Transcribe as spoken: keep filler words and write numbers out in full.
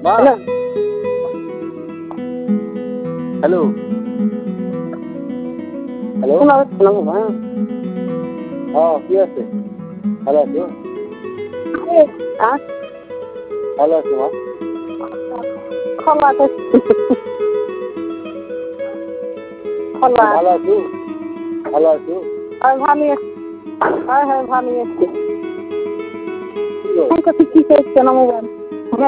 মা hello hello হ্যাঁ কি আছে ভালো আছো ভালো আছো মা ভালো আছো ভালো আছো ভালো হ্যাঁ হ্যাঁ ভালো এসছে কি করছে না মোবাইল